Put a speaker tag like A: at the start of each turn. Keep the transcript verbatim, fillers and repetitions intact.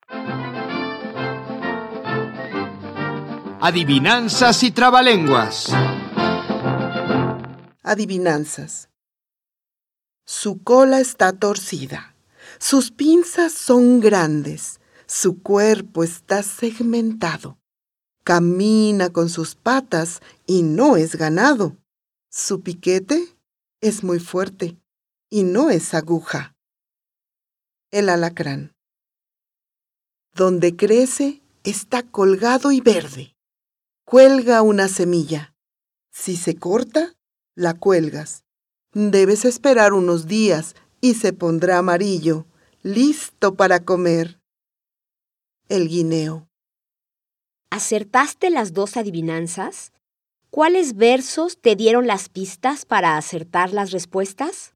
A: Adivinanzas y trabalenguas.
B: Adivinanzas. Su cola está torcida, sus pinzas son grandes, su cuerpo está segmentado. Camina con sus patas y no es ganado. Su piquete es muy fuerte y no es aguja. El alacrán. Donde crece está colgado y verde. Cuelga una semilla. Si se corta, la cuelgas. Debes esperar unos días y se pondrá amarillo, listo para comer. El guineo.
C: ¿Acertaste las dos adivinanzas? ¿Cuáles versos te dieron las pistas para acertar las respuestas?